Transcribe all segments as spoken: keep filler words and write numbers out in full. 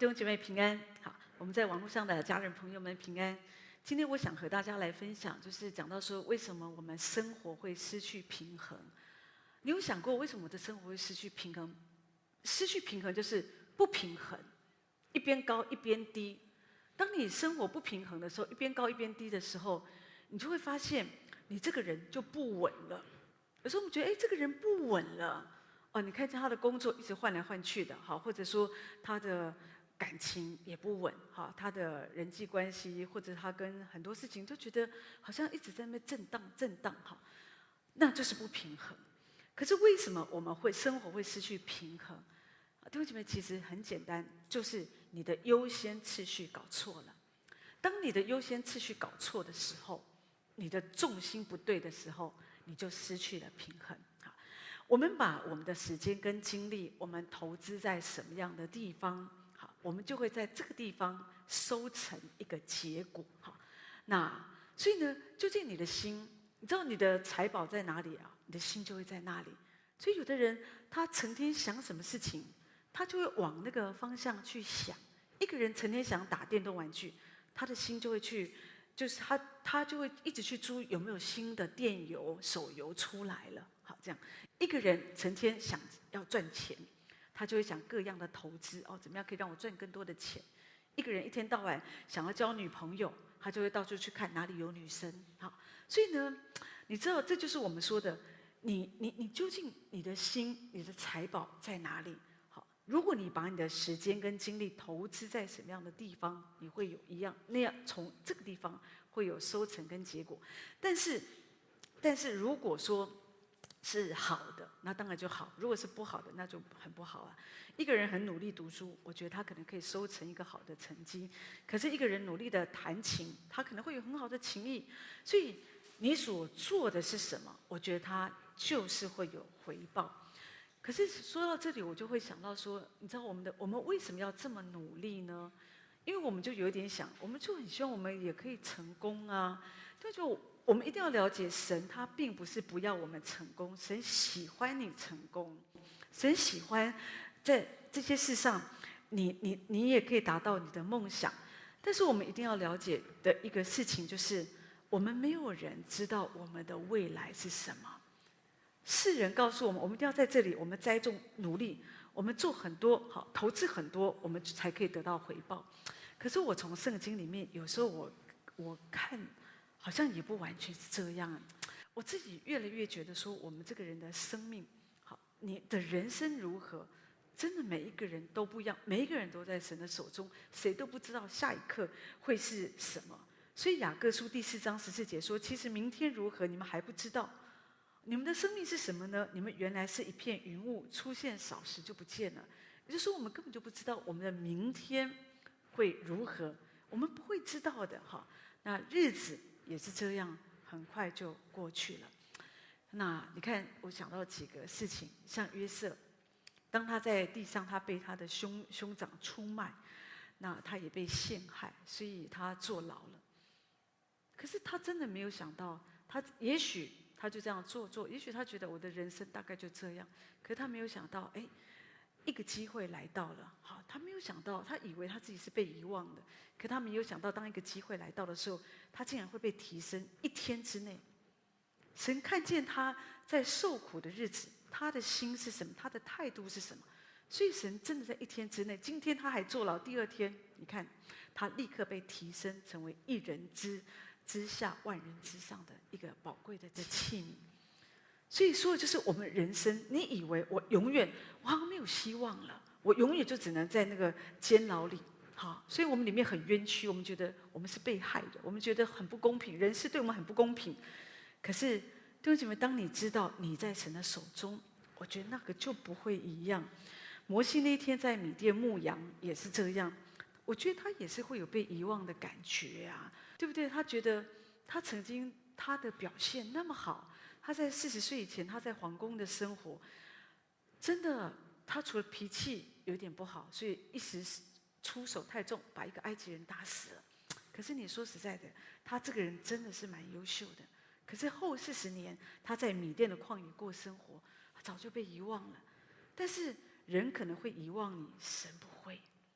弟兄姐妹平安。好，我们在网络上的家人朋友们平安。今天我想和大家来分享，就是讲到说，为什么我们生活会失去平衡？你有想过为什么我的生活会失去平衡？失去平衡就是不平衡，一边高一边低。当你生活不平衡的时候，一边高一边低的时候，你就会发现你这个人就不稳了。有时候我们觉得，哎，这个人不稳了。哦，你看见他的工作一直换来换去的，好，或者说他的感情也不稳，哈，他的人际关系，或者他跟很多事情都觉得好像一直在那边震荡震荡，哈，那就是不平衡。可是为什么我们会生活会失去平衡？弟兄姐妹，其实很简单，就是你的优先次序搞错了。当你的优先次序搞错的时候，你的重心不对的时候，你就失去了平衡。我们把我们的时间跟精力，我们投资在什么样的地方，好，我们就会在这个地方收成一个结果。好，那所以呢，究竟你的心，你知道你的财宝在哪里啊？你的心就会在那里。所以有的人他成天想什么事情，他就会往那个方向去想。一个人成天想打电动玩具，他的心就会去，就是他他就会一直去注意有没有新的电游、手游出来了。好，这样一个人成天想要赚钱，他就会想各样的投资哦，怎么样可以让我赚更多的钱？一个人一天到晚想要交女朋友，他就会到处去看哪里有女生。好，所以呢，你知道这就是我们说的，你你你究竟你的心、你的财宝在哪里？好，如果你把你的时间跟精力投资在什么样的地方，你会有一样那样从这个地方会有收成跟结果。但是，但是如果说是好的，那当然就好；如果是不好的，那就很不好啊。一个人很努力读书，我觉得他可能可以收成一个好的成绩。可是一个人努力的弹琴，他可能会有很好的情艺。所以你所做的是什么，我觉得他就是会有回报。可是说到这里，我就会想到说，你知道我们的我们为什么要这么努力呢？因为我们就有一点想，我们就很希望我们也可以成功啊。对，就我们一定要了解，神他并不是不要我们成功，神喜欢你成功，神喜欢在这些事上，你你你也可以达到你的梦想。但是我们一定要了解的一个事情就是，我们没有人知道我们的未来是什么。世人告诉我们，我们一定要在这里，我们栽种努力，我们做很多好，投资很多，我们才可以得到回报。可是我从圣经里面，有时候我我看，好像也不完全是这样。我自己越来越觉得说，我们这个人的生命，好，你的人生如何，真的每一个人都不一样，每一个人都在神的手中，谁都不知道下一刻会是什么。所以雅各书第四章十四节说，其实明天如何，你们还不知道。你们的生命是什么呢？你们原来是一片云雾，出现少时就不见了。也就是说，我们根本就不知道我们的明天会如何，我们不会知道的哈。那日子也是这样，很快就过去了。那你看，我想到几个事情，像约瑟，当他在地上，他被他的兄兄长出卖，那他也被陷害，所以他坐牢了。可是他真的没有想到，他也许。他就这样做做，也许他觉得我的人生大概就这样，可是他没有想到，哎，一个机会来到了，好，他没有想到，他以为他自己是被遗忘的，可他没有想到，当一个机会来到的时候，他竟然会被提升。一天之内，神看见他在受苦的日子，他的心是什么，他的态度是什么，所以神真的在一天之内，今天他还坐牢，第二天，你看他立刻被提升，成为一人之。之下万人之上的一个宝贵的器皿。所以说的就是我们人生，你以为我永远我好像没有希望了，我永远就只能在那个监牢里，好，所以我们里面很冤屈，我们觉得我们是被害的，我们觉得很不公平，人事对我们很不公平。可是弟兄姐妹，当你知道你在神的手中，我觉得那个就不会一样。摩西那天在米甸牧羊也是这样，我觉得他也是会有被遗忘的感觉啊，对不对？他觉得他曾经他的表现那么好，他在四十岁以前他在皇宫的生活，真的他除了脾气有点不好，所以一时出手太重，把一个埃及人打死了。可是你说实在的，他这个人真的是蛮优秀的。可是后四十年他在米甸的旷野过生活，他早就被遗忘了。但是人可能会遗忘你，神不会。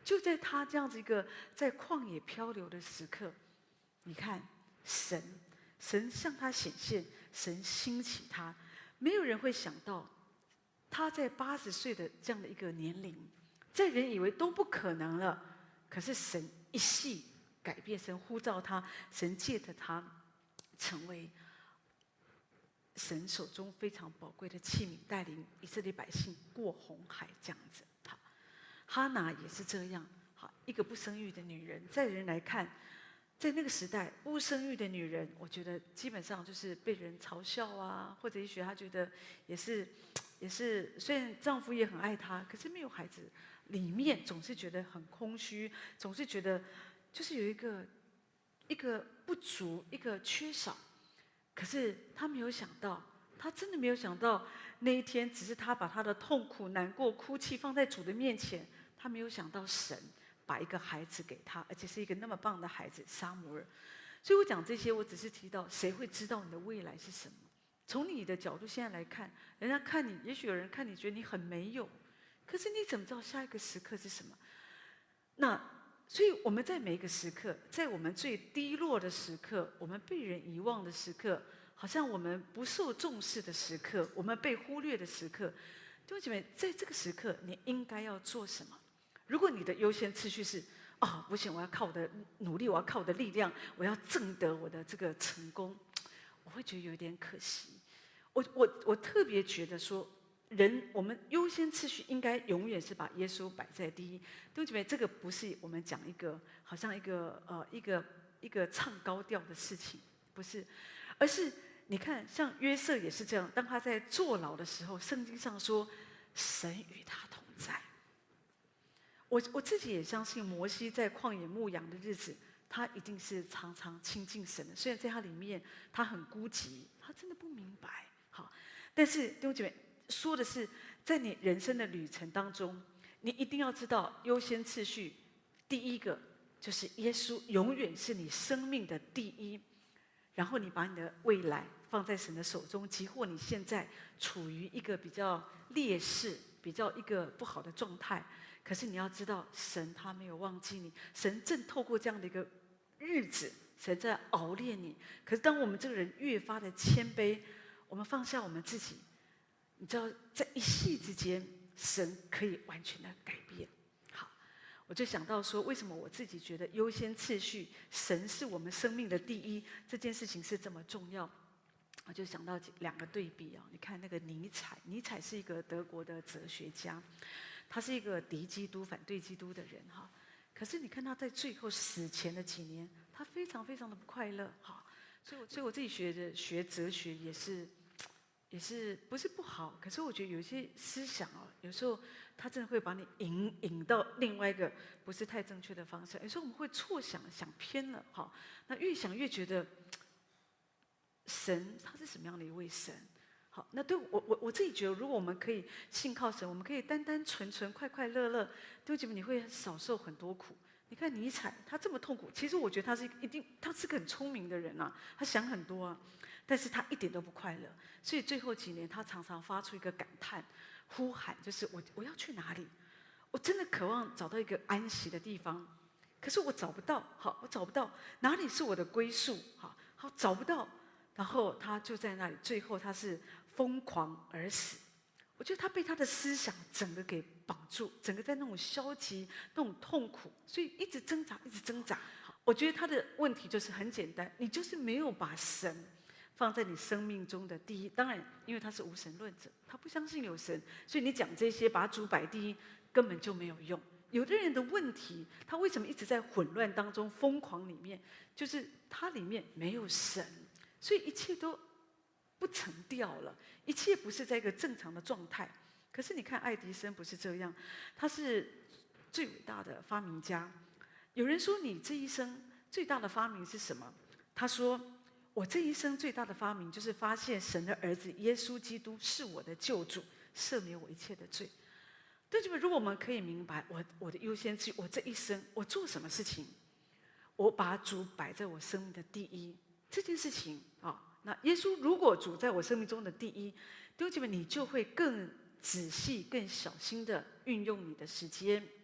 就在他这样子一个在旷野漂流的时刻，你看神，神向他显现，神兴起他，没有人会想到，他在八十岁的这样的一个年龄，在人以为都不可能了，可是神一夕改变，神呼召他，神借着他成为神手中非常宝贵的器皿，带领以色列百姓过红海这样子。好，哈拿也是这样。好，一个不生育的女人，在人来看，在那个时代，不生育的女人，我觉得基本上就是被人嘲笑啊，或者也许她觉得也是，也是虽然丈夫也很爱她，可是没有孩子，里面总是觉得很空虚，总是觉得就是有一个一个不足，一个缺少。可是他没有想到，他真的没有想到那一天，只是他把他的痛苦、难过、哭泣放在主的面前，他没有想到神把一个孩子给他，而且是一个那么棒的孩子撒母耳。所以我讲这些，我只是提到，谁会知道你的未来是什么？从你的角度现在来看，人家看你，也许有人看你觉得你很没有，可是你怎么知道下一个时刻是什么？那所以我们在每一个时刻，在我们最低落的时刻，我们被人遗忘的时刻，好像我们不受重视的时刻，我们被忽略的时刻，弟兄姐妹，在这个时刻，你应该要做什么？如果你的优先次序是啊，不行，我要靠我的努力，我要靠我的力量，我要挣得我的这个成功，我会觉得有点可惜。我我我特别觉得说，人我们优先次序应该永远是把耶稣摆在第一。弟兄姐妹，这个不是我们讲一个好像一个呃一个一个唱高调的事情，不是，而是你看，像约瑟也是这样，当他在坐牢的时候，圣经上说，神与他同在。我我自己也相信，摩西在旷野牧羊的日子，他一定是常常亲近神的。虽然在他里面，他很孤寂，他真的不明白。好，但是弟兄姐妹，说的是，在你人生的旅程当中，你一定要知道优先次序。第一个就是耶稣永远是你生命的第一，然后你把你的未来放在神的手中，即或你现在处于一个比较劣势、比较一个不好的状态。可是你要知道，神他没有忘记你，神正透过这样的一个日子，神在熬炼你。可是当我们这个人越发的谦卑，我们放下我们自己，你知道，在一夕之间，神可以完全的改变。好，我就想到说，为什么我自己觉得优先次序，神是我们生命的第一，这件事情是这么重要。我就想到两个对比啊，你看那个尼采，尼采是一个德国的哲学家。他是一个敌基督、反对基督的人哈，可是你看他在最后死前的几年，他非常非常的不快乐哈，所以我所以我自己学的学哲学也是，也是不是不好，可是我觉得有一些思想哦，有时候他真的会把你引引到另外一个不是太正确的方向，有时候我们会错想想偏了哈，那越想越觉得神他是什么样的一位神？好，那对我我我自己觉得，如果我们可以信靠神，我们可以单单纯纯、快快乐乐，弟兄姐妹，你会少受很多苦。你看尼采，他这么痛苦，其实我觉得他是一定，他是个很聪明的人啊，他想很多啊，但是他一点都不快乐。所以最后几年，他常常发出一个感叹、呼喊，就是我我要去哪里？我真的渴望找到一个安息的地方，可是我找不到。好，我找不到哪里是我的归宿。好，好找不到。然后他就在那里，最后他是疯狂而死。我觉得他被他的思想整个给绑住，整个在那种消极、那种痛苦，所以一直挣扎，一直挣扎。我觉得他的问题就是很简单，你就是没有把神放在你生命中的第一。当然，因为他是无神论者，他不相信有神，所以你讲这些把主摆第一根本就没有用。有的人的问题，他为什么一直在混乱当中、疯狂里面，就是他里面没有神。所以一切都不成调了，一切不是在一个正常的状态。可是你看爱迪生不是这样，他是最伟大的发明家。有人说你这一生最大的发明是什么？他说我这一生最大的发明就是发现神的儿子耶稣基督是我的救主，赦免我一切的罪。对，就如果我们可以明白我我的优先次序，我这一生我做什么事情，我把主摆在我生命的第一。这件事情啊，那耶稣如果主在我生命中的第一，弟兄姐妹，你就会更仔细、更小心的运用你的时间，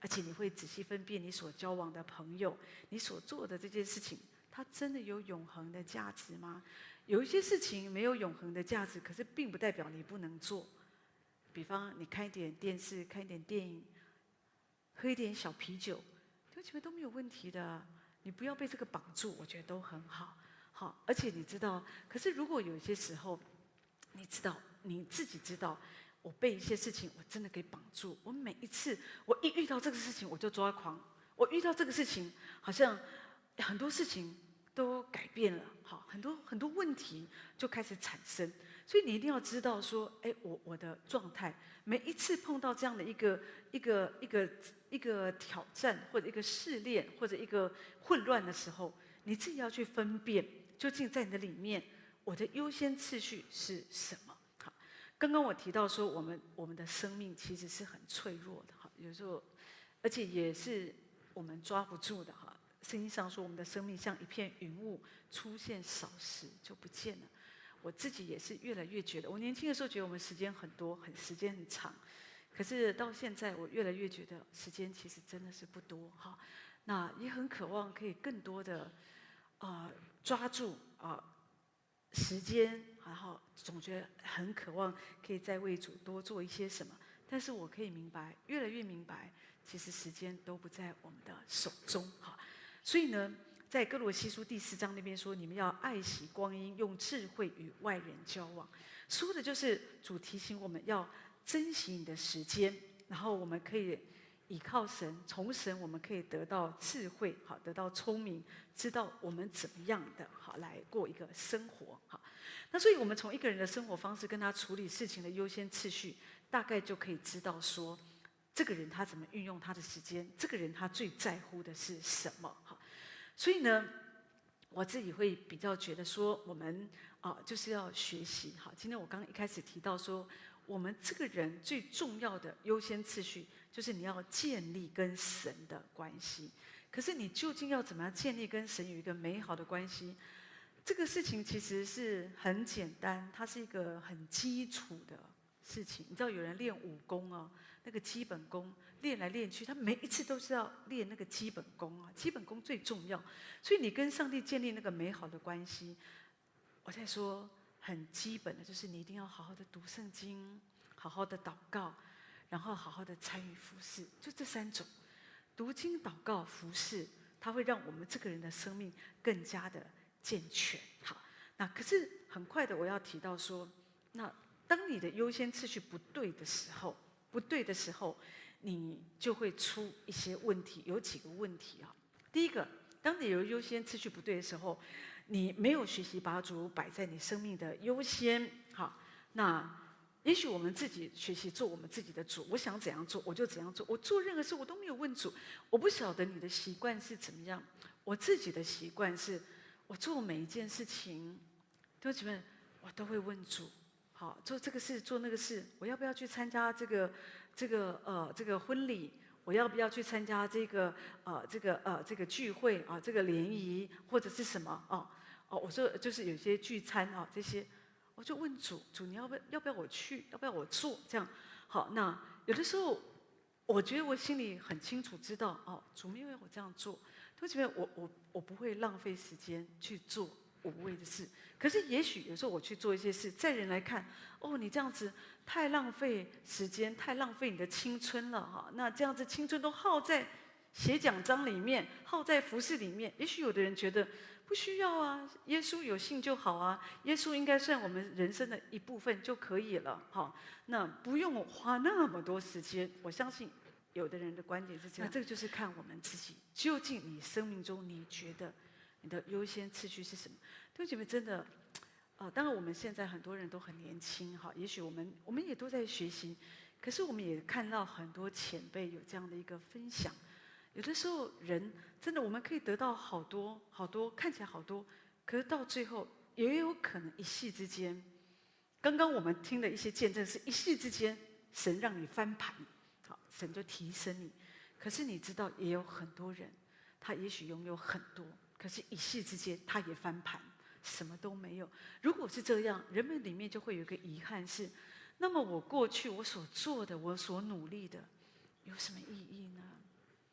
而且你会仔细分辨你所交往的朋友，你所做的这件事情，它真的有永恒的价值吗？有一些事情没有永恒的价值，可是并不代表你不能做。比方你看一点电视，看一点电影，喝一点小啤酒，弟兄姐妹都没有问题的。你不要被这个绑住，我觉得都很好。好，而且你知道，可是如果有一些时候，你知道你自己知道，我被一些事情我真的给绑住。我每一次我一遇到这个事情，我就抓狂。我遇到这个事情，好像很多事情都改变了，好，很多很多问题就开始产生。所以你一定要知道说，哎，我我的状态，每一次碰到这样的一个一个一个一个挑战，或者一个试炼，或者一个混乱的时候，你自己要去分辨，究竟在你的里面，我的优先次序是什么？好，刚刚我提到说，我们我们的生命其实是很脆弱的，哈，有时候，而且也是我们抓不住的，哈。圣经上说，我们的生命像一片云雾，出现少时就不见了。我自己也是越来越觉得，我年轻的时候觉得我们时间很多，很时间很长，可是到现在我越来越觉得时间其实真的是不多哈。那也很渴望可以更多的，呃，抓住啊、呃、时间，然后总觉得很渴望可以再为主多做一些什么。但是我可以明白，越来越明白，其实时间都不在我们的手中哈。所以呢，在哥罗西书第四章那边说，你们要爱惜光阴，用智慧与外人交往，说的就是主提醒我们要珍惜你的时间，然后我们可以倚靠神，从神我们可以得到智慧，好，得到聪明，知道我们怎么样的好来过一个生活，好。那所以我们从一个人的生活方式跟他处理事情的优先次序，大概就可以知道说，这个人他怎么运用他的时间，这个人他最在乎的是什么，好。所以呢，我自己会比较觉得说，我们啊、呃、就是要学习哈。今天我刚刚一开始提到说，我们这个人最重要的优先次序，就是你要建立跟神的关系。可是你究竟要怎么样建立跟神有一个美好的关系？这个事情其实是很简单，它是一个很基础的事情。你知道有人练武功啊，那个基本功练来练去，他每一次都是要练那个基本功啊，基本功最重要。所以你跟上帝建立那个美好的关系，我在说很基本的，就是你一定要好好的读圣经，好好的祷告，然后好好的参与服事，就这三种。读经、祷告、服事，它会让我们这个人的生命更加的健全。好，那可是很快的，我要提到说，那当你的优先次序不对的时候，不对的时候，你就会出一些问题。有几个问题啊？第一个，当你有优先次序不对的时候，你没有学习把主摆在你生命的优先。好，那也许我们自己学习做我们自己的主，我想怎样做我就怎样做，我做任何事我都没有问主。我不晓得你的习惯是怎么样，我自己的习惯是，我做每一件事情，弟兄姐妹，我都会问主。好，做这个事，做那个事，我要不要去参加这个这个呃这个婚礼？我要不要去参加这个呃这个呃这个聚会啊？这个联谊或者是什么哦哦？我说就是有些聚餐啊这些。我就问主，主你要不要要不要我去，要不要我做？这样好。那有的时候，我觉得我心里很清楚知道，哦，主没有要我这样做，都觉得我我我不会浪费时间去做无谓的事。可是也许有时候我去做一些事，在人来看，哦，你这样子太浪费时间，太浪费你的青春了哈。那这样子青春都耗在写讲章里面，耗在服事里面。也许有的人觉得。不需要啊，耶稣有信就好啊，耶稣应该算我们人生的一部分就可以了，好，那不用花那么多时间。我相信有的人的观点是这样，那这个就是看我们自己，究竟你生命中你觉得你的优先次序是什么？弟兄姐妹，真的，呃，当然我们现在很多人都很年轻哈，也许我们我们也都在学习，可是我们也看到很多前辈有这样的一个分享。有的时候，人真的我们可以得到好多好多，看起来好多，可是到最后也有可能一夕之间。刚刚我们听的一些见证是一夕之间，神让你翻盘，好，神就提升你。可是你知道，也有很多人，他也许拥有很多，可是一夕之间他也翻盘，什么都没有。如果是这样，人们里面就会有一个遗憾是：那么我过去我所做的，我所努力的，有什么意义呢？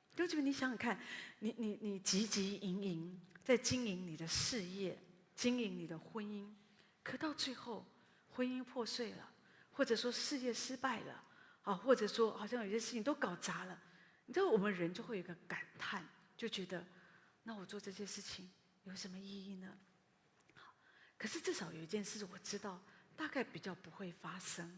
弟兄姐妹，你想想看，你你你汲汲营营在经营你的事业，经营你的婚姻，可到最后婚姻破碎了，或者说事业失败了，啊，或者说好像有些事情都搞砸了，你知道我们人就会有一个感叹，就觉得，那我做这些事情有什么意义呢？好，可是至少有一件事我知道，大概比较不会发生。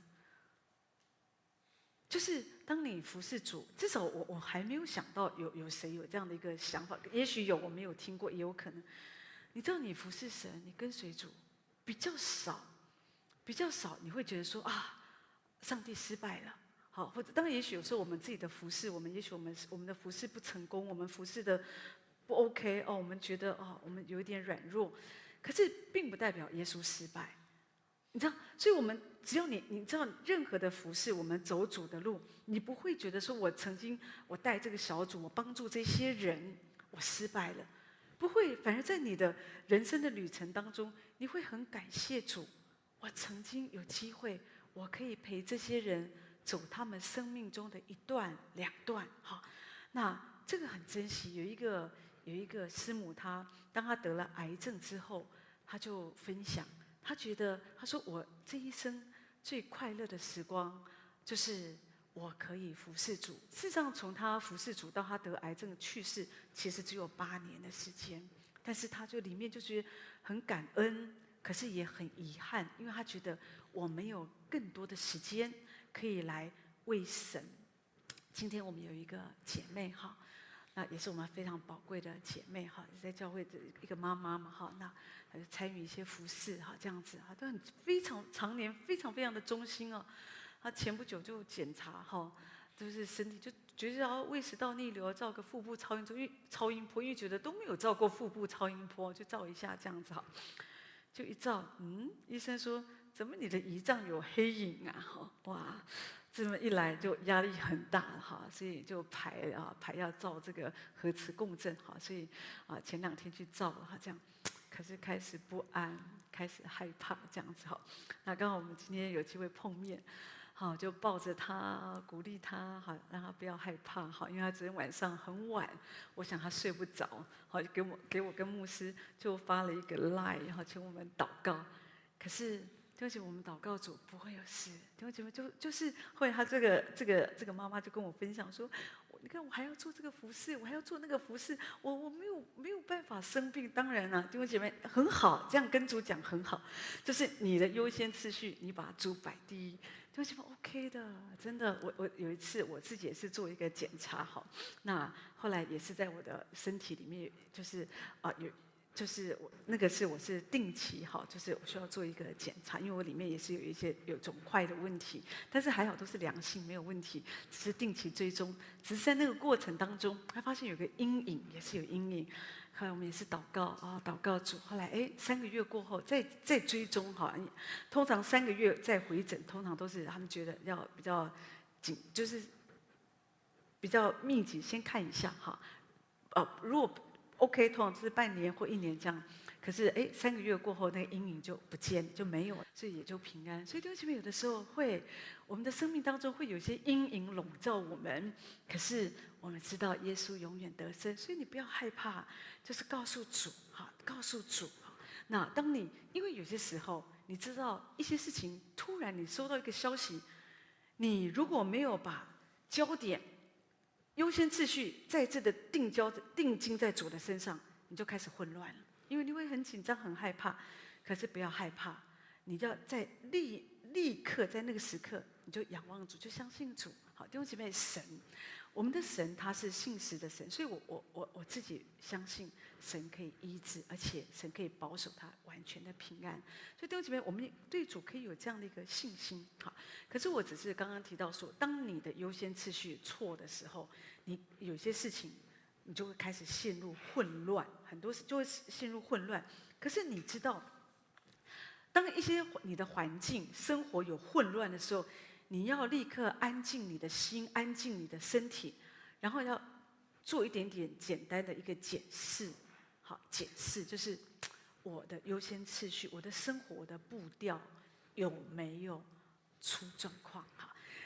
就是当你服侍主，至少我我还没有想到有有谁有这样的一个想法，也许有我没有听过，也有可能。你知道你服侍神，你跟随主比较少，比较少，你会觉得说啊，上帝失败了，好，或者当然也许有时候我们自己的服侍，我们也许我们我们的服侍不成功，我们服侍的不 OK 哦，我们觉得哦，我们有一点软弱，可是并不代表耶稣失败。你知道，所以我们只要你你知道任何的服事，我们走主的路，你不会觉得说我曾经我带这个小组，我帮助这些人，我失败了，不会，反而在你的人生的旅程当中，你会很感谢主，我曾经有机会，我可以陪这些人走他们生命中的一段两段，好，那这个很珍惜。有一个有一个师母她，当她得了癌症之后，她就分享。他觉得，他说我这一生最快乐的时光，就是我可以服侍主。事实上，从他服侍主到他得癌症去世，其实只有八年的时间。但是他就里面就觉得很感恩，可是也很遗憾，因为他觉得我没有更多的时间可以来为神。今天我们有一个姐妹哈。那也是我们非常宝贵的姐妹哈，也在教会的一个妈妈嘛哈，那她就参与一些服事哈，这样子哈，都很非常常年非常非常的忠心哦。她前不久就检查哈，就是身体就觉得要胃食道逆流，照个腹部超音波，因为超音波，因为觉得都没有照过腹部超音波，就照一下这样子哈，就一照，嗯，医生说怎么你的胰脏有黑影啊？哈，哇！这么一来就压力很大哈，所以就排啊排要照这个核磁共振哈，所以啊前两天去照了哈，这样，可是开始不安，开始害怕这样子哈。那刚好我们今天有机会碰面，好就抱着他鼓励他哈，让他不要害怕哈，因为他昨天晚上很晚，我想他睡不着，好就给我给我跟牧师就发了一个 line， 然后请我们祷告，可是。弟兄姐妹，我们祷告主不会有事。弟兄姐妹，就就是后来他这个这个这个妈妈就跟我分享说，你看我还要做这个服事，我还要做那个服事，我我没有没有办法生病。当然了、啊，弟兄姐妹很好，这样跟主讲很好，就是你的优先次序，你把主摆第一。弟兄姐妹 OK 的，真的，我我有一次我自己也是做一个检查，好，那后来也是在我的身体里面，就是啊、呃、有。就是我那个是我是定期哈，就是我需要做一个检查，因为我里面也是有一些有肿块的问题，但是还好都是良性没有问题，只是定期追踪，只是在那个过程当中，还发现有个阴影，也是有阴影。后来我们也是祷告啊，祷告主，后来哎三个月过后再再追踪哈，通常三个月再回诊，通常都是他们觉得要比较紧，就是比较密集，先看一下哈，呃如果。OK， 通常是半年或一年这样，可是哎，三个月过后，那个阴影就不见，就没有了，所以也就平安。所以弟兄姐妹，有的时候会，我们的生命当中会有一些阴影笼罩我们，可是我们知道耶稣永远得胜，所以你不要害怕，就是告诉主，哈，告诉主。那当你因为有些时候，你知道一些事情，突然你收到一个消息，你如果没有把焦点。优先次序再次的定焦定睛在主的身上，你就开始混乱了，因为你会很紧张、很害怕。可是不要害怕，你要在立立刻在那个时刻，你就仰望主，就相信主。好，弟兄姐妹，神，我们的神他是信实的神，所以我我我我自己相信神可以医治，而且神可以保守他完全的平安。所以弟兄姐妹，我们对主可以有这样的一个信心。好，可是我只是刚刚提到说，当你的优先次序错的时候，你有些事情你就会开始陷入混乱，很多事就会陷入混乱。可是你知道，当一些你的环境生活有混乱的时候，你要立刻安静你的心，安静你的身体，然后要做一点点简单的一个检视。好，检视就是我的优先次序，我的生活的步调有没有出状况？好，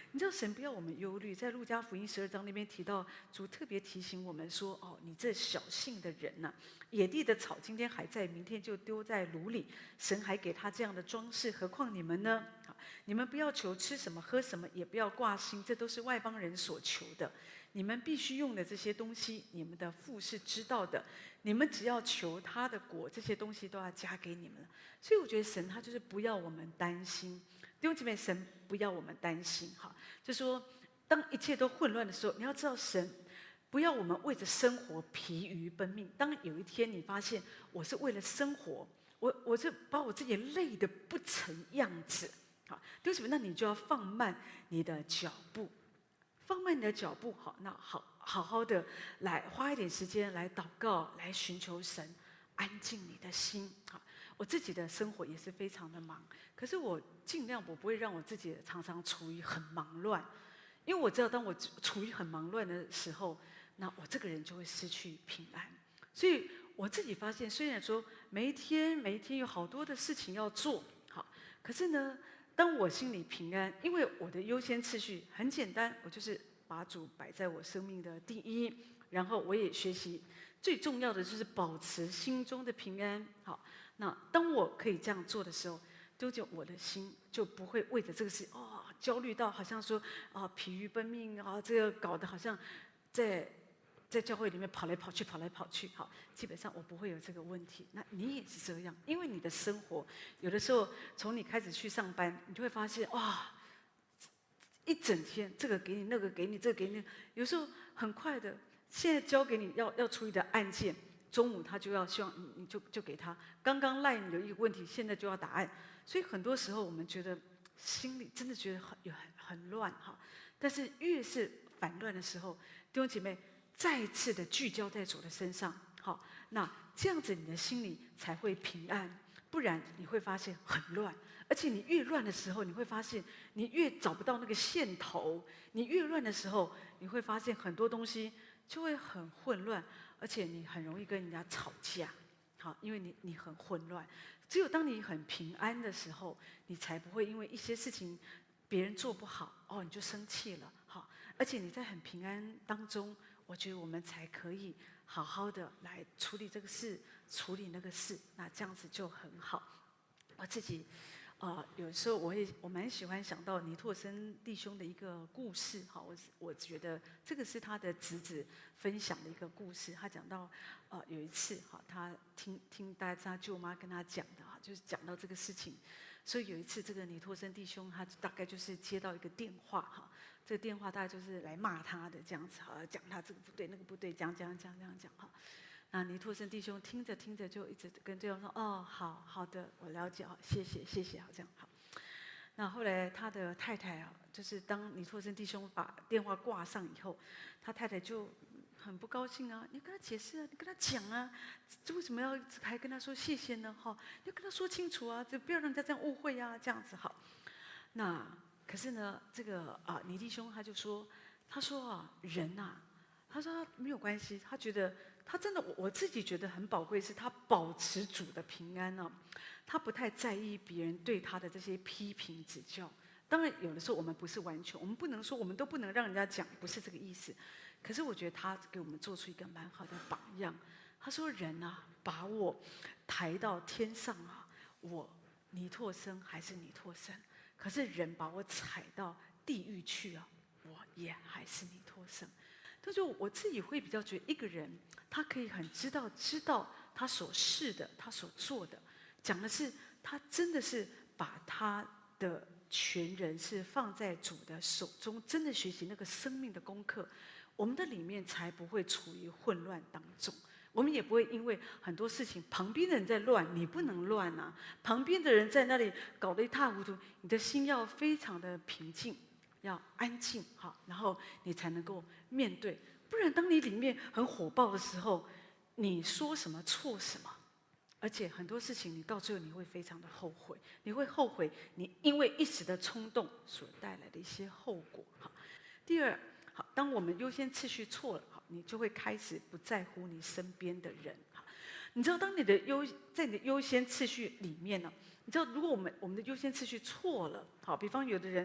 你知道神不要我们忧虑，在路加福音十二章那边提到，主特别提醒我们说：哦，你这小信的人呐、啊，野地的草今天还在，明天就丢在炉里。神还给他这样的装饰，何况你们呢？你们不要求吃什么喝什么，也不要挂心，这都是外邦人所求的。你们必须用的这些东西，你们的父是知道的。你们只要求他的国，这些东西都要加给你们了。所以我觉得神他就是不要我们担心，弟兄姐妹，神不要我们担心哈，就说当一切都混乱的时候，你要知道神不要我们为着生活疲于奔命。当有一天你发现我是为了生活，我我是把我自己累得不成样子，好，弟兄姐妹，那你就要放慢你的脚步，放慢你的脚步，好，那好好好的来花一点时间来祷告，来寻求神，安静你的心。好，我自己的生活也是非常的忙，可是我尽量我不会让我自己常常处于很忙乱，因为我知道当我处于很忙乱的时候，那我这个人就会失去平安。所以我自己发现，虽然说每一天每一天有好多的事情要做，好，可是呢，当我心里平安，因为我的优先次序很简单，我就是把主摆在我生命的第一，然后我也学习最重要的就是保持心中的平安。好，那当我可以这样做的时候，就就我的心就不会为着这个事哦焦虑到好像说啊疲于奔命啊，这个搞得好像在在教会里面跑来跑去跑来跑去。好，基本上我不会有这个问题。那你也是这样，因为你的生活有的时候从你开始去上班，你就会发现哇，一整天这个给你那个给你这个给你，有时候很快的，现在交给你要要处理的案件，中午他就要希望你你就就给他。刚刚赖你有一个问题，现在就要答案，所以很多时候我们觉得心里真的觉得很有很很乱哈。但是越是反乱的时候，弟兄姐妹再一次的聚焦在主的身上，好，那这样子你的心里才会平安。不然你会发现很乱，而且你越乱的时候，你会发现你越找不到那个线头。你越乱的时候，你会发现很多东西就会很混乱，而且你很容易跟人家吵架。好，因为你你很混乱。只有当你很平安的时候，你才不会因为一些事情别人做不好哦你就生气了。好，而且你在很平安当中，我觉得我们才可以好好的来处理这个事，处理那个事，那这样子就很好。我自己，呃，有时候我也我蛮喜欢想到尼拓生弟兄的一个故事，哈，我我觉得这个是他的侄子分享的一个故事。他讲到，呃，有一次，哈，他听听大家他舅妈跟他讲的，哈，就是讲到这个事情。所以有一次，这个尼拓生弟兄他大概就是接到一个电话，哈。这个电话大概就是来骂他的这样子，哈，讲他这个不对那个不对，讲讲讲讲讲哈。那尼拓生弟兄听着听着就一直跟对方说：“哦，好好的，我了解，好，谢谢谢谢，好这样好。”那后来他的太太啊，就是当尼拓生弟兄把电话挂上以后，他太太就很不高兴啊，你跟他解释啊，你跟他讲啊，这为什么要还跟他说谢谢呢？哈，你要跟他说清楚啊，就不要让人家这样误会啊，这样子好。那可是呢，这个啊，尼弟兄他就说，他说啊，人啊，他说他没有关系，他觉得他真的，我我自己觉得很宝贵，是他保持主的平安呢、啊，他不太在意别人对他的这些批评指教。当然，有的时候我们不是完全，我们不能说我们都不能让人家讲，不是这个意思。可是我觉得他给我们做出一个蛮好的榜样。他说：“人啊，把我抬到天上啊，我尼拓生还是尼拓生。可是人把我踩到地狱去啊，我也还是尼拓生。”他说：“我自己会比较觉得，一个人他可以很知道知道他所是的，他所做的，讲的是他真的是把他的全人是放在主的手中，真的学习那个生命的功课。”我们的里面才不会处于混乱当中，我们也不会因为很多事情旁边的人在乱，你不能乱啊。旁边的人在那里搞得一塌糊涂，你的心要非常的平静，要安静，好，然后你才能够面对。不然，当你里面很火爆的时候，你说什么错什么，而且很多事情你到最后你会非常的后悔，你会后悔你因为一时的冲动所带来的一些后果。好，第二。好，当我们优先次序错了，好，你就会开始不在乎你身边的人。好，你知道，当你的优在你的优先次序里面呢，你知道，如果我们我们的优先次序错了，好，比方有的人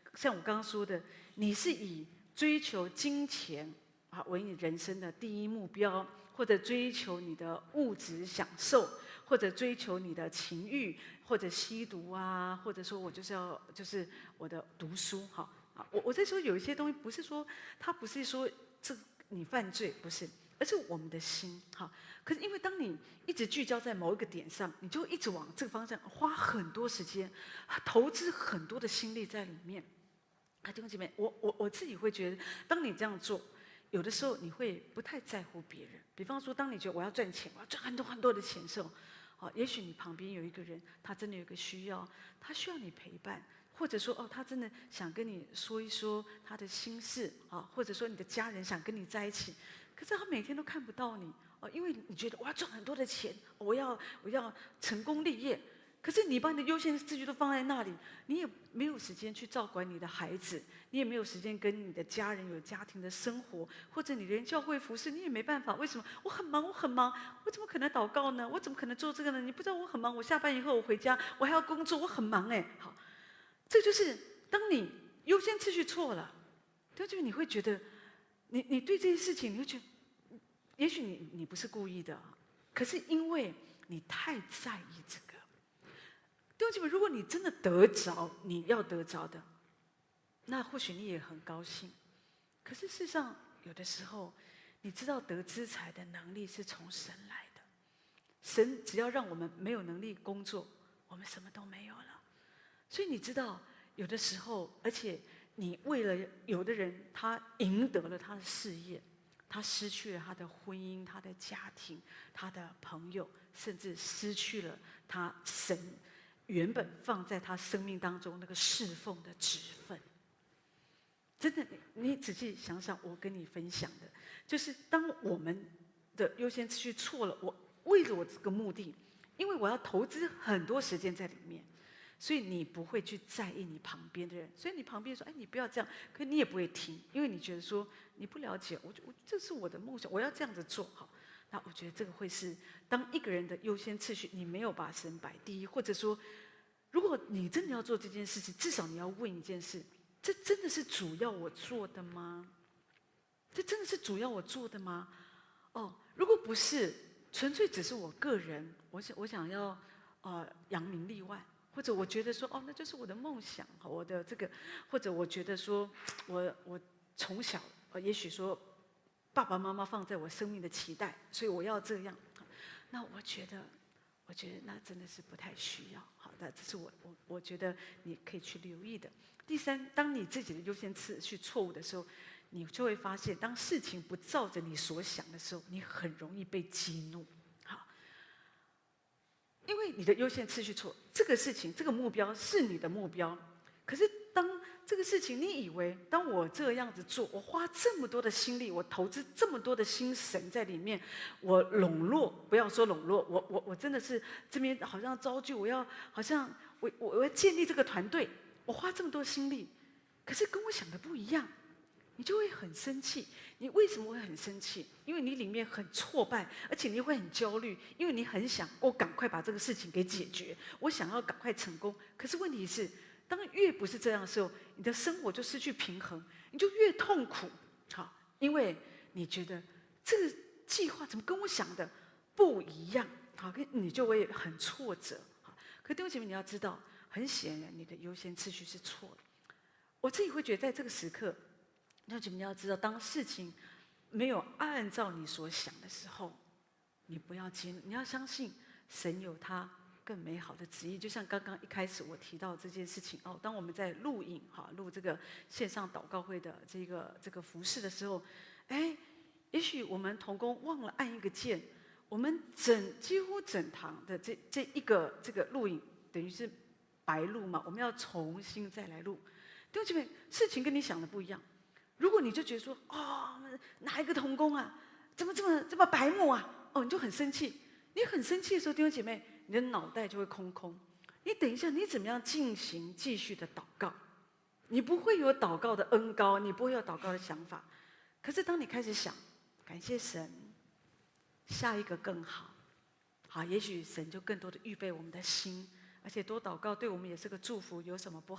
像我刚刚说的，你是以追求金钱啊为你人生的第一目标，或者追求你的物质享受，或者追求你的情欲，或者吸毒啊，或者说我就是要就是我的读书哈啊，我我在说有一些东西不是说它不是说这你犯罪不是，而是我们的心哈。可是因为当你一直聚焦在某一个点上，你就一直往这个方向花很多时间，投资很多的心力在里面。啊，弟兄姐妹，我我我自己会觉得，当你这样做，有的时候你会不太在乎别人。比方说，当你觉得我要赚钱，我要赚很多很多的钱的时候，哦，也许你旁边有一个人，他真的有个需要，他需要你陪伴，或者说哦，他真的想跟你说一说他的心事啊，或者说你的家人想跟你在一起，可是他每天都看不到你哦，因为你觉得我要赚很多的钱，我要我要成功立业。可是你把你的优先次序都放在那里，你也没有时间去照管你的孩子，你也没有时间跟你的家人有家庭的生活，或者你连教会服侍你也没办法。为什么？我很忙，我很忙，我怎么可能祷告呢？我怎么可能做这个呢？你不知道我很忙，我下班以后我回家，我还要工作，我很忙哎。好，这就是当你优先次序错了，就是你会觉得，你你对这些事情，你会觉得，也许你你不是故意的，可是因为你太在意这个。弟兄姐妹，如果你真的得着你要得着的，那或许你也很高兴。可是事实上，有的时候，你知道得资财的能力是从神来的。神只要让我们没有能力工作，我们什么都没有了。所以你知道，有的时候，而且你为了有的人，他赢得了他的事业，他失去了他的婚姻、他的家庭、他的朋友，甚至失去了他神原本放在他生命当中那个侍奉的职分。真的，你仔细想想，我跟你分享的，就是当我们的优先次序错了，我为了我这个目的，因为我要投资很多时间在里面，所以你不会去在意你旁边的人，所以你旁边说：“哎，你不要这样。”可你也不会听，因为你觉得说你不了解我，我这是我的梦想，我要这样子做好。那我觉得这个会是当一个人的优先次序，你没有把神摆第一，或者说，如果你真的要做这件事情，至少你要问一件事：这真的是主要我做的吗？这真的是主要我做的吗？哦，如果不是，纯粹只是我个人，我想我想要呃扬名立万，或者我觉得说哦，那就是我的梦想，我的这个，或者我觉得说我我从小呃也许说。爸爸妈妈放在我生命的期待，所以我要这样。那我觉得，我觉得那真的是不太需要。好的，这是我我我觉得你可以去留意的。第三，当你自己的优先次序错误的时候，你就会发现，当事情不照着你所想的时候，你很容易被激怒。好，因为你的优先次序错，这个事情这个目标是你的目标，可是当这个事情，你以为当我这样子做，我花这么多的心力，我投资这么多的心神在里面，我笼络，不要说笼络，我我我真的是这边好像招聚，我要好像我我我要建立这个团队，我花这么多心力，可是跟我想的不一样，你就会很生气。你为什么会很生气？因为你里面很挫败，而且你会很焦虑，因为你很想我赶快把这个事情给解决，我想要赶快成功。可是问题是，当越不是这样的时候，你的生活就失去平衡，你就越痛苦。好，因为你觉得这个计划怎么跟我想的不一样？好，你就会很挫折。好，可弟兄姐妹，你要知道，很显然你的优先次序是错的。我自己会觉得，在这个时刻，弟兄姐妹你要知道，当事情没有按照你所想的时候，你不要激怒，你要相信神有他更美好的旨意。就像刚刚一开始我提到这件事情哦，当我们在录影哈录这个线上祷告会的这个这个服事的时候，哎，也许我们同工忘了按一个键，我们整几乎整堂的这这一个这个录影等于是白录嘛，我们要重新再来录。弟兄姐妹，事情跟你想的不一样。如果你就觉得说哦，哪一个同工啊，怎么这么这么白目啊？哦，你就很生气。你很生气的时候，弟兄姐妹，你的脑袋就会空空。你等一下，你怎么样进行继续的祷告？你不会有祷告的恩膏，你不会有祷告的想法。可是当你开始想，感谢神，下一个更好，好，也许神就更多的预备我们的心，而且多祷告对我们也是个祝福，有什么不好？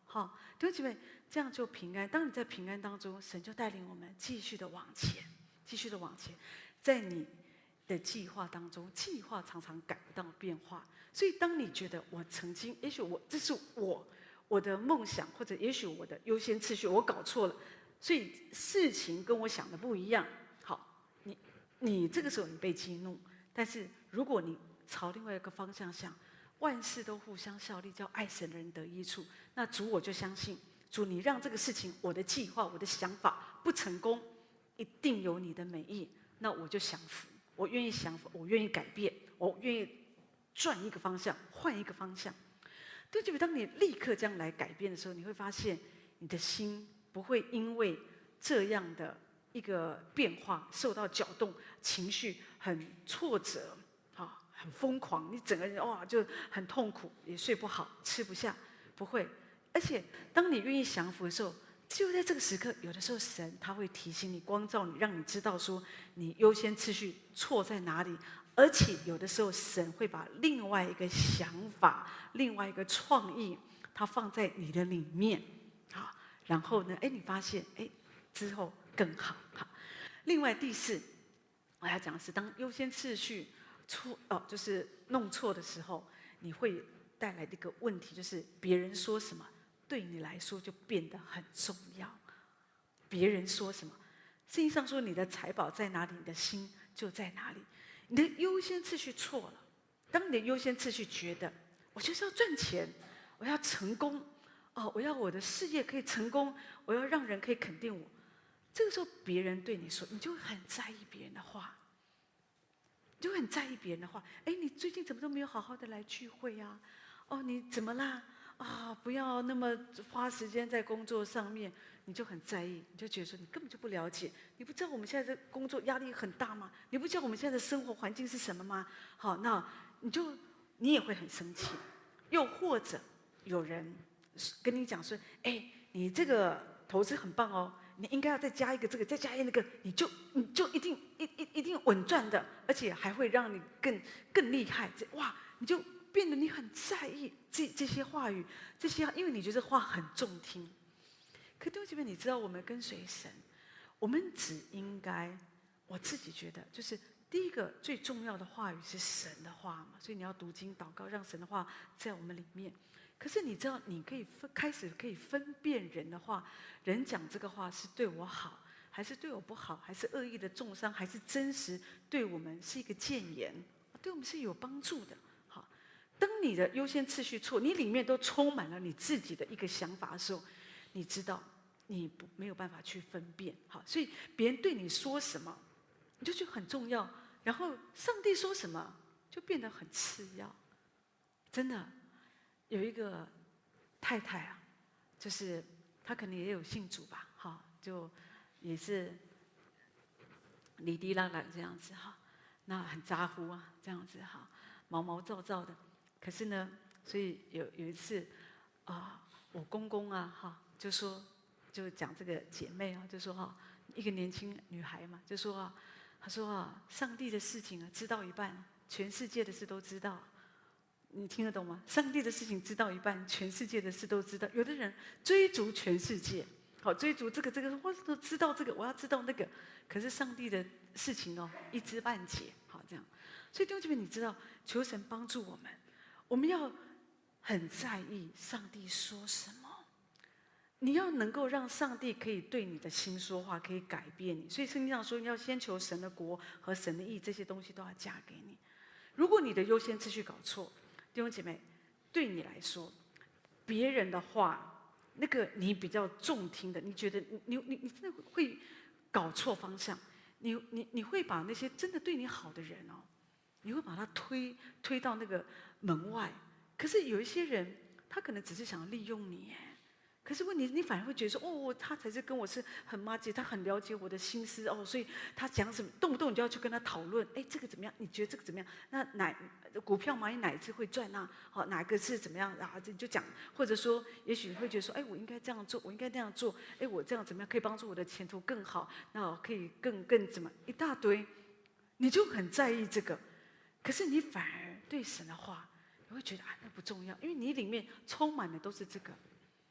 好，弟兄姐妹，这样就平安。当你在平安当中，神就带领我们继续的往前，继续的往前，在你的计划当中，计划常常改不到变化。所以，当你觉得我曾经，也许我这是我我的梦想，或者也许我的优先次序我搞错了，所以事情跟我想的不一样。好，你你这个时候你被激怒，但是如果你朝另外一个方向想，万事都互相效力，叫爱神的人得益处。那主，我就相信主，你让这个事情，我的计划、我的想法不成功，一定有你的美意。那我就降服，我愿意降服，我愿意改变，我愿意转一个方向，换一个方向。对不对？当你立刻这样来改变的时候，你会发现你的心不会因为这样的一个变化受到搅动，情绪很挫折，啊，很疯狂，你整个人哇就很痛苦，也睡不好，吃不下，不会。而且当你愿意降服的时候，就在这个时刻，有的时候神他会提醒你、光照你，让你知道说你优先次序错在哪里。而且有的时候，神会把另外一个想法、另外一个创意，它放在你的里面，好，然后呢，哎，你发现，哎，之后更好，好。另外第四，我要讲的是，当优先次序错哦，就是弄错的时候，你会带来的一个问题，就是别人说什么，对你来说就变得很重要。别人说什么，圣经上说，你的财宝在哪里，你的心就在哪里。你的优先次序错了。当你的优先次序觉得我就是要赚钱，我要成功，哦，我要我的事业可以成功，我要让人可以肯定我，这个时候别人对你说，你就会很在意别人的话，你就会很在意别人的话。哎，你最近怎么都没有好好的来聚会啊？哦，你怎么啦？啊，不要那么花时间在工作上面。你就很在意，你就觉得说你根本就不了解，你不知道我们现在的工作压力很大吗？你不知道我们现在的生活环境是什么吗？好，那你就你也会很生气。又或者有人跟你讲说，哎，你这个投资很棒哦，你应该要再加一个这个，再加一个那个，你就你就一定一一一定稳赚的，而且还会让你更更厉害。哇，你就变得你很在意这这些话语，这些因为你觉得话很中听。可弟兄姐妹，你知道我们跟随神，我们只应该，我自己觉得，就是第一个最重要的话语是神的话嘛，所以你要读经祷告，让神的话在我们里面。可是你知道，你可以分开始可以分辨人的话，人讲这个话是对我好，还是对我不好，还是恶意的重伤，还是真实对我们是一个谏言，对我们是有帮助的。好，当你的优先次序错，你里面都充满了你自己的一个想法的时候，你知道，你不没有办法去分辨，好，所以别人对你说什么，你就觉得很重要，然后上帝说什么就变得很次要。真的，有一个太太啊，就是她可能也有信主吧，哈，就也是哩哩啦啦这样子哈，那很咋呼啊，这样子哈，毛毛躁躁的。可是呢，所以有有一次啊，我公公啊，哈。就说，就讲这个姐妹啊，就说哈，一个年轻女孩嘛，就说啊，她说啊，上帝的事情啊，知道一半，全世界的事都知道。你听得懂吗？上帝的事情知道一半，全世界的事都知道。有的人追逐全世界，好追逐这个这个，我都知道这个，我要知道那个。可是上帝的事情哦，一知半解，好这样。所以弟兄姐妹，你知道，求神帮助我们，我们要很在意上帝说什么。你要能够让上帝可以对你的心说话，可以改变你。所以圣经上说，你要先求神的国和神的义，这些东西都要加给你。如果你的优先次序搞错，弟兄姐妹，对你来说，别人的话，那个你比较重听的，你觉得你你你你真的会搞错方向，你你你会把那些真的对你好的人哦，你会把他推推到那个门外。可是有一些人，他可能只是想利用你，哎。可是问题，你反而会觉得说，哦，他才是跟我是很麻吉，他很了解我的心思哦，所以他讲什么，动不动你就要去跟他讨论，哎，这个怎么样？你觉得这个怎么样？那哪股票嘛，你哪一只会赚啊？好，哪个是怎么样啊？这就讲，或者说，也许你会觉得说，哎，我应该这样做，我应该那样做，哎，我这样怎么样可以帮助我的前途更好？那可以更更怎么一大堆，你就很在意这个，可是你反而对神的话，你会觉得啊，那不重要，因为你里面充满的都是这个。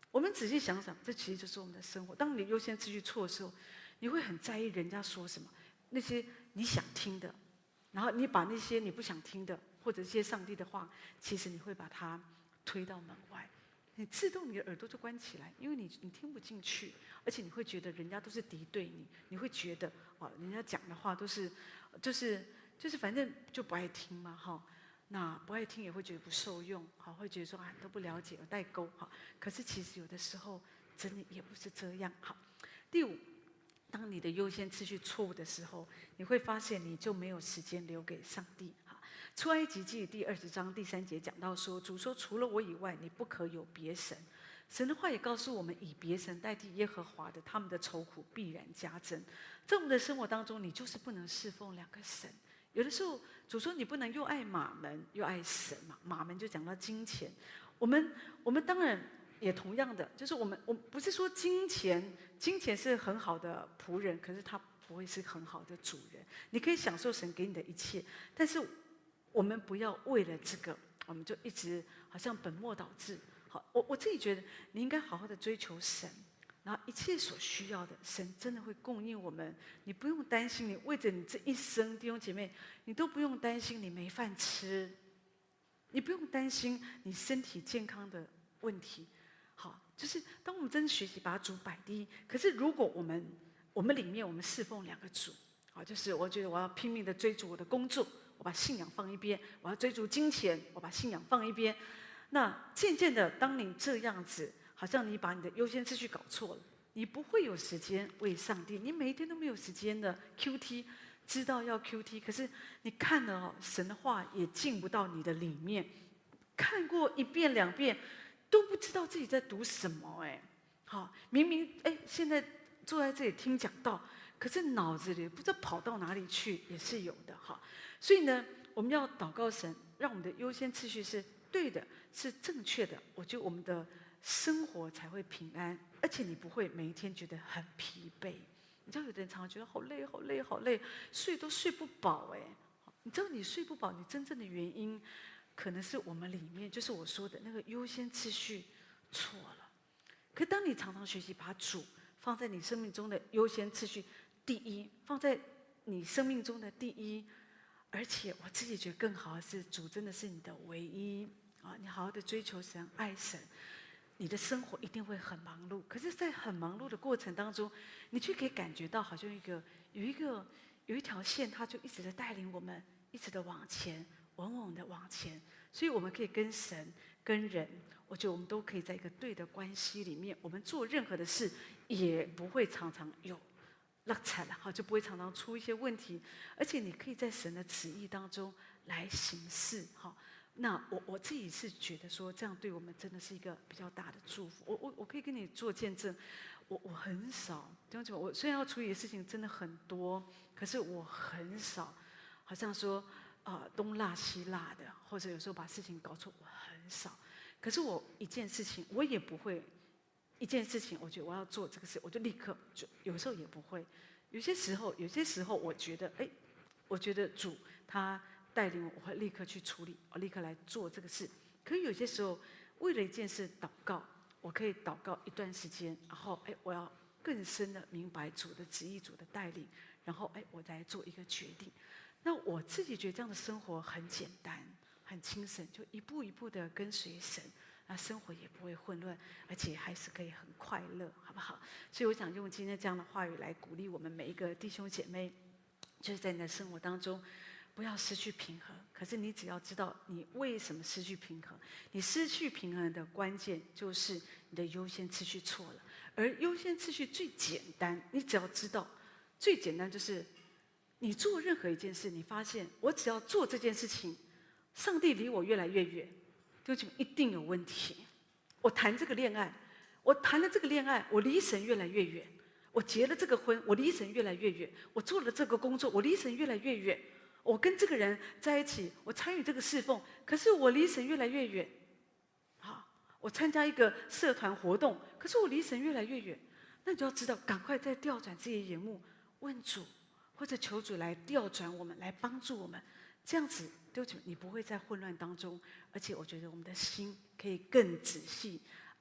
我们仔细想想，这其实就是我们的生活。当你优先次序错的时候，你会很在意人家说什么，那些你想听的，然后你把那些你不想听的，或者一些上帝的话，其实你会把它推到门外，你自动你的耳朵就关起来，因为你你听不进去，而且你会觉得人家都是敌对你，你会觉得哦，人家讲的话都是，就是就是反正就不爱听嘛，哈。那不爱听也会觉得不受用，好，会觉得说啊都不了解，有代沟，好。可是其实有的时候真的也不是这样，好。第五，当你的优先次序错误的时候，你会发现你就没有时间留给上帝，哈。出埃及记第二十章第三节讲到说，主说除了我以外，你不可有别神。神的话也告诉我们，以别神代替耶和华的，他们的愁苦必然加增。在我们的生活当中，你就是不能侍奉两个神。有的时候，主说你不能又爱马门又爱神嘛。马门就讲到金钱，我们我们当然也同样的，就是我们我们不是说金钱，金钱是很好的仆人，可是他不会是很好的主人。你可以享受神给你的一切，但是我们不要为了这个，我们就一直好像本末倒置。好，我我自己觉得你应该好好的追求神。然后一切所需要的，神真的会供应我们。你不用担心，你为着你这一生，弟兄姐妹，你都不用担心你没饭吃，你不用担心你身体健康的问题。好，就是当我们真的学习把主摆第一，可是如果我们我们里面我们侍奉两个主，好，就是我觉得我要拼命的追逐我的工作，我把信仰放一边；我要追逐金钱，我把信仰放一边。那渐渐的，当你这样子，好像你把你的优先次序搞错了，你不会有时间为上帝，你每一天都没有时间的 Q T， 知道要 Q T， 可是你看了哦，神的话也进不到你的里面，看过一遍两遍，都不知道自己在读什么哎，好，明明哎现在坐在这里听讲道，可是脑子里不知道跑到哪里去，也是有的哈。所以呢，我们要祷告神，让我们的优先次序是对的，是正确的，我觉得我们的生活才会平安，而且你不会每一天觉得很疲惫。你知道有的人常常觉得好累好累好累，睡都睡不饱哎。你知道你睡不饱，你真正的原因可能是我们里面就是我说的那个优先次序错了。可当你常常学习把主放在你生命中的优先次序第一，放在你生命中的第一，而且我自己觉得更好的是，主真的是你的唯一啊！你好好的追求神、爱神，你的生活一定会很忙碌。可是，在很忙碌的过程当中，你却可以感觉到，好像一个有一个有一条线，它就一直在带领我们，一直的往前，稳稳的往前。所以，我们可以跟神、跟人，我觉得我们都可以在一个对的关系里面，我们做任何的事也不会常常有落惨了，好，就不会常常出一些问题，而且你可以在神的旨意当中来行事，好。那我我自己是觉得说，这样对我们真的是一个比较大的祝福。我我我可以跟你做见证，我我很少，弟兄姐妹，我虽然要处理的事情真的很多，可是我很少，好像说啊、呃、东落西落的，或者有时候把事情搞错，我很少。可是我一件事情，我也不会。一件事情，我觉得我要做这个事，我就立刻就有时候也不会，有些时候，有些时候我觉得，哎，我觉得主他带领我，我会立刻去处理，我立刻来做这个事。可是有些时候，为了一件事祷告，我可以祷告一段时间，然后哎，我要更深的明白主的旨意、主的带领，然后哎，我再做一个决定。那我自己觉得这样的生活很简单、很轻省，就一步一步的跟随神。那生活也不会混乱，而且还是可以很快乐，好不好？所以我想用今天这样的话语来鼓励我们每一个弟兄姐妹，就是在你的生活当中，不要失去平衡。可是你只要知道你为什么失去平衡，你失去平衡的关键就是你的优先次序错了。而优先次序最简单，你只要知道，最简单就是你做任何一件事，你发现我只要做这件事情，上帝离我越来越远。就一定有问题。我谈这个恋爱，我谈了这个恋爱，我离神越来越远；我结了这个婚，我离神越来越远；我做了这个工作，我离神越来越远；我跟这个人在一起，我参与这个侍奉，可是我离神越来越远。好，我参加一个社团活动，可是我离神越来越远。那你就要知道，赶快再调转自己的眼目，问主或者求主来调转我们，来帮助我们。这样子，对不起，你不会在混乱当中，而且我觉得我们的心可以更仔细、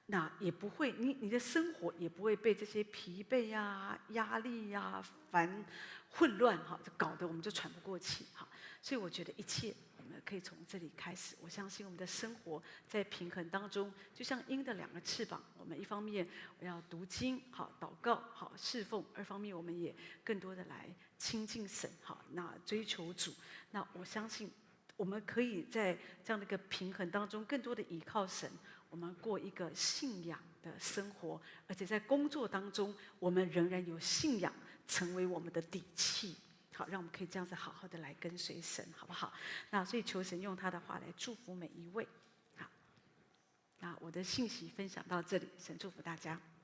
那也不会，你你的生活也不会被这些疲惫呀、压力呀、烦、混乱哈，就搞得我们就喘不过气哈。所以我觉得一切我们可以从这里开始。我相信我们的生活在平衡当中，就像鹰的两个翅膀，我们一方面我要读经、好祷告、好侍奉；二方面我们也更多的来亲近神、好那追求主。那我相信我们可以在这样的一个平衡当中，更多的依靠神。我们过一个信仰的生活，而且在工作当中，我们仍然有信仰成为我们的底气。好，让我们可以这样子好好的来跟随神，好不好？那所以求神用他的话来祝福每一位。好，那我的信息分享到这里，神祝福大家。